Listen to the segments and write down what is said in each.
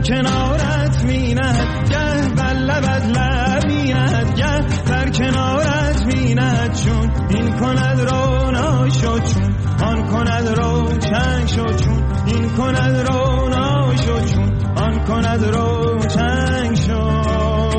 کنارت میند، گه بر لبت لب میند، گه بر کنارت میند. چون این کند رونا شد، چون آن کند روشن شد، چون این کند رونا شد، چون آن کند روشن شد.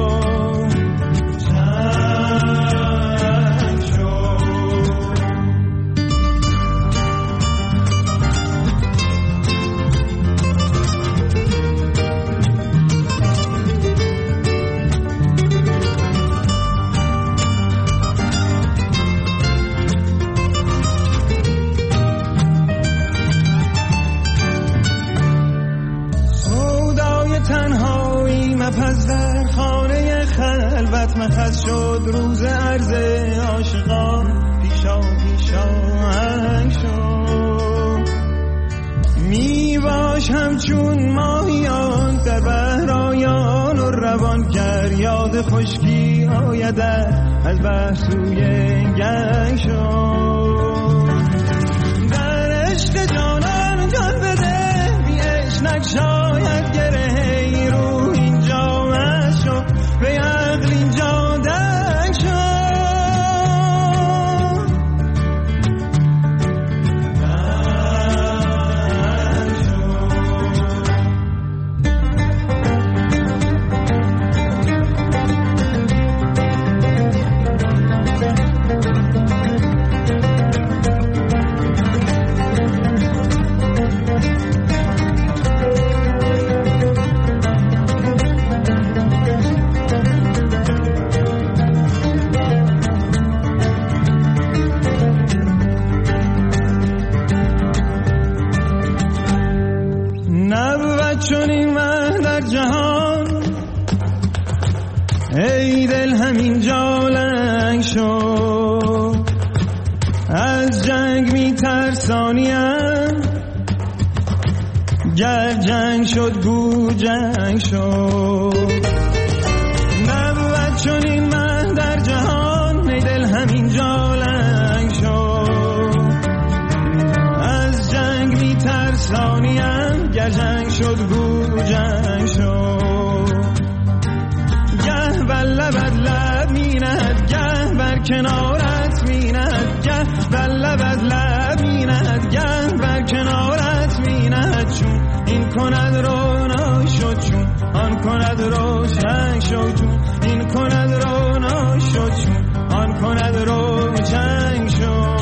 مپس در خانه خلوت مخص شد، روز عرض عاشقان پیشا هنگ شد. می باش همچون ماهیان در بحرایان و روان، گر یاد خشکی آیدت از بحر سوی گنگ شد. در عشق جانان جان بده، بی عشق نگشاید گره رو اینجا مشو، به عقل اینجا دنگ شد. چون این مه در جهان، ای دل همین جا لنگ شد. از جنگ می ترسانیم، گر جنگ شد گو جنگ شد. نبود چون این مه در جهان، ای دل همین جا لنگ شد. از جنگ می ترسانیم، گر جنگ شد گو جنگ شد. گه بر لبت لب میند، گه بر کنارت میند، گه بر لبت لب میند، گه بر کنارت میند. چون این کند رونا شد، چون آن کند روشن شد، چون این کند رونا شد، چون آن کند روشن شد.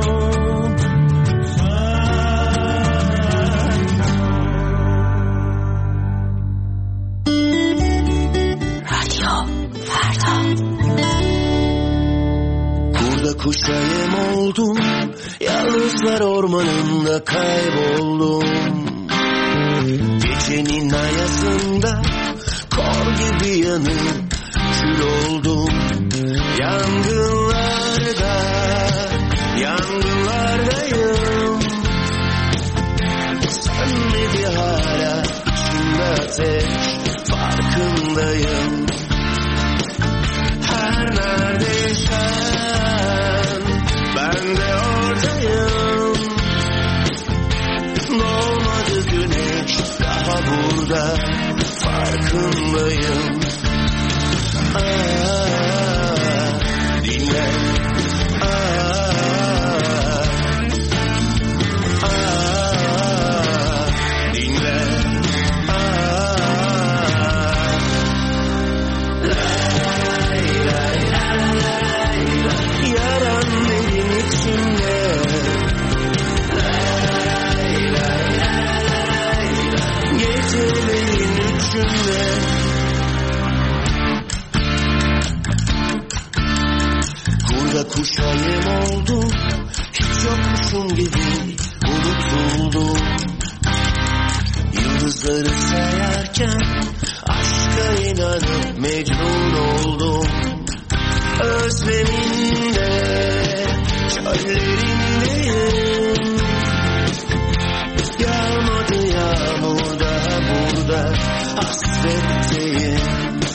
Kuşayım oldum, yalnızlar ormanında kayboldum. Gecenin ayasında kor gibi yanıp kül oldum. Yangınlardayım. Sönmedi hala içimde ateş, farkındayım. Her neredeysen ben de oradayım. Doğmadı güneş daha burada, farkındayım. Dinle. Dinle. Yaran benim içimde. Gecelerin üçünde. Kurda kuşa yem oldum, hiç yokmuşum gibi unutuldum. Yıldızları sayarken aşka inanıp mecnun oldum. Özleminde, çöllerindeyim. Yağmadı yağmur daha burada, hasretteyim.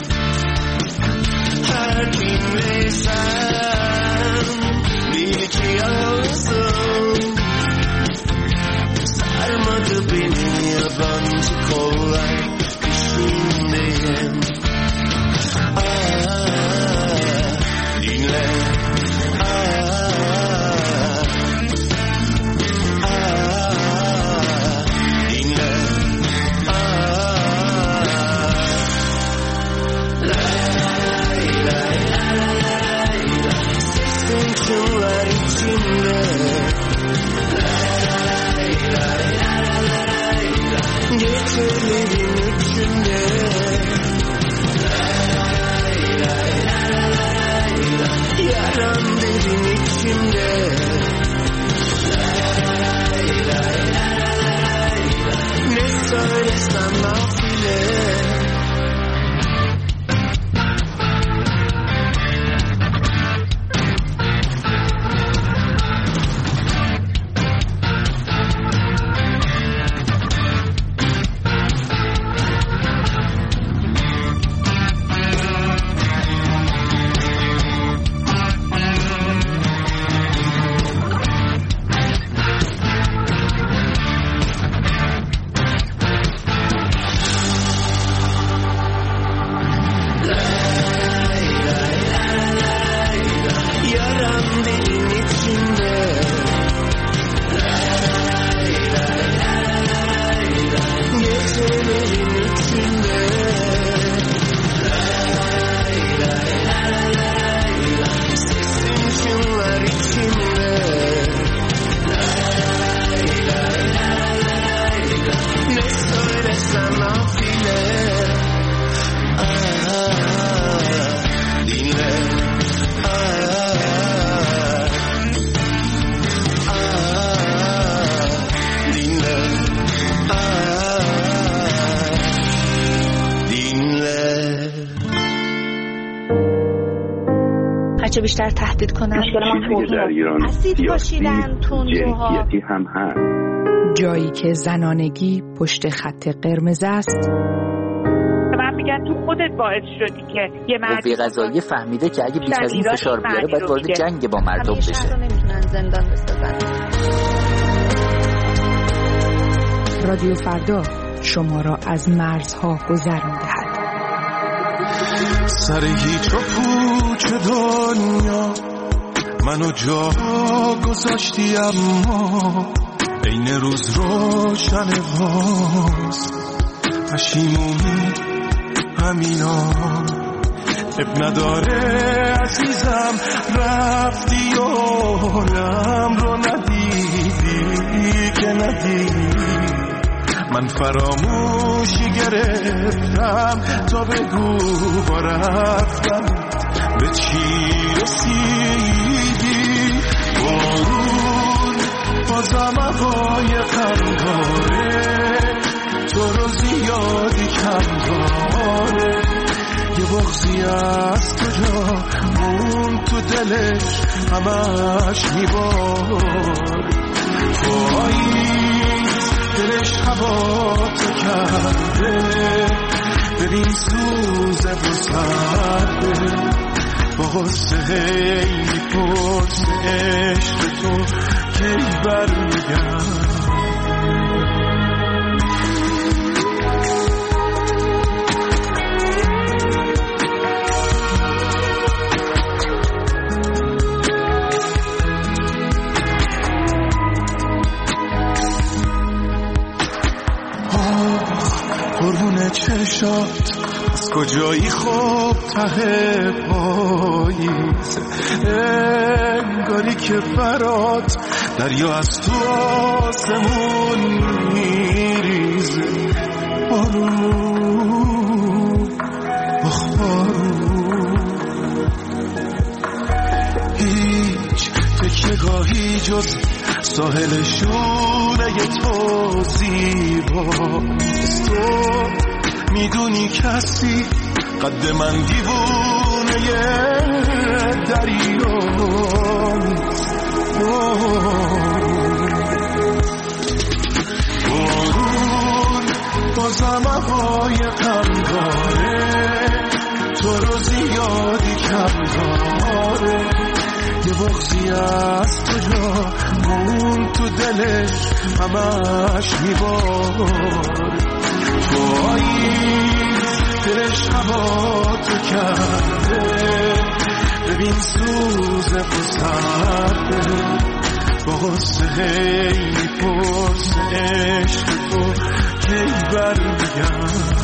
Her kimle sen bil ki yalnızım. Sarmadı beni yabancı kollar, kış بچه بیشتر تهدید کنن. مشکل ما در ایران اسید پاشیدن، تندروها، جنسیتی هم هست. جایی که زنانگی پشت خط قرمز است. من میگن تو خودت باعث شدی که یه مردی قضاییه فهمیده که اگه بیش از این فشار بیاره باید وارد جنگ با مردم بشه. شهر رو نمیتونن زندان بسازن. رادیو فردا شما را از مرزها گذر می‌دهد. سر هیچ و پوچ دنیا منو جا گذاشتی، اما این روز روشن باز پشیمونی همینا. اب نداره عزیزم رفتی و حالم رو ندیدی که ندیدی. من فراموشی گرفتم تا بگو با رفتم به چی رسیدی. بارون بازم هوای غم داره، تو رو زیادی کم داره. یه بغضی از تو جا مون تو دلش همش میبار. دلش هوا تو کرده، ببین سوزه و سرده. با غصه هی پرس عشق تو کی برمیگرد. قربون چشات از کجایی خوب ته پاییز، انگاری که برات دریا از تو آسمون میریزه. بارون آخ بارون، هیچ تکیه‌گاهی جز ساحل شونه تو زیباست. تو میدونی کسی قد من دیوونه دریا نیست. بارون بازم هوای غم داره، تو رو زیادی کم داره. یه بغضی از تو جا مون تو دلش همش میبار. دلش هوا تو کرده، ببین سوزه و سرده. با غصه هی پرس عشق تو کی برمیگرد.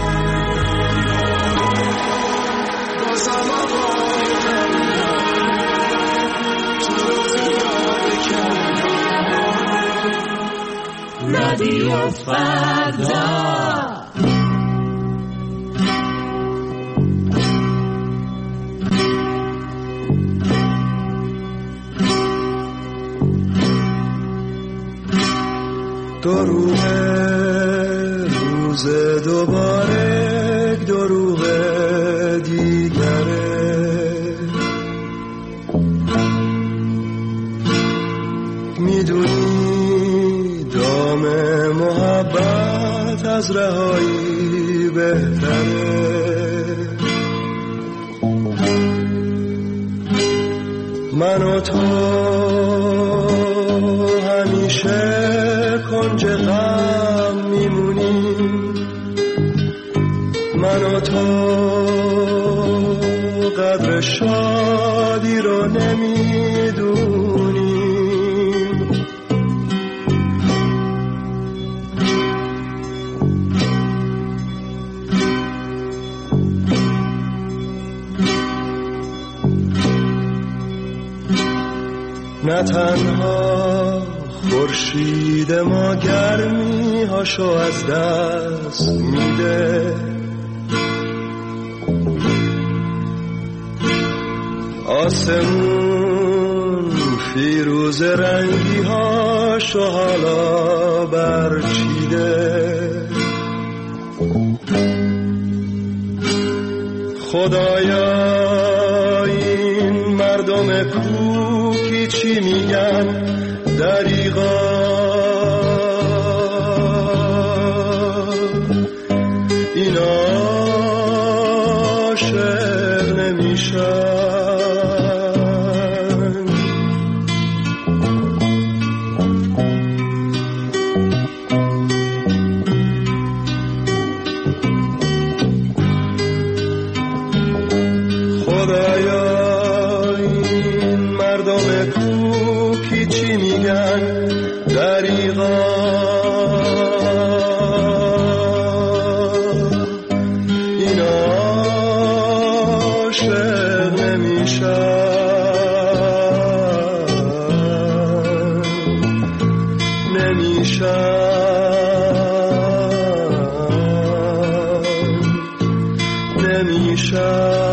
بازم هوای غم داره، تو زیاده کرده. رادیو فردا. دروغه روز دوباره، دروغ دیگره. میدونی دام محبت از رهایی بهتره. من و تو همیشه کنج غم میمونیم. من و تو قدر شادی رو نمیدونیم. نه تنها خورشید ما گرمی هاشو از دست میده، آسمون فیروز رنگی هاشو حالا برچیده. خدایا این مردم کوکی چی میگن دریغا این عاشق نمیشن نمیشن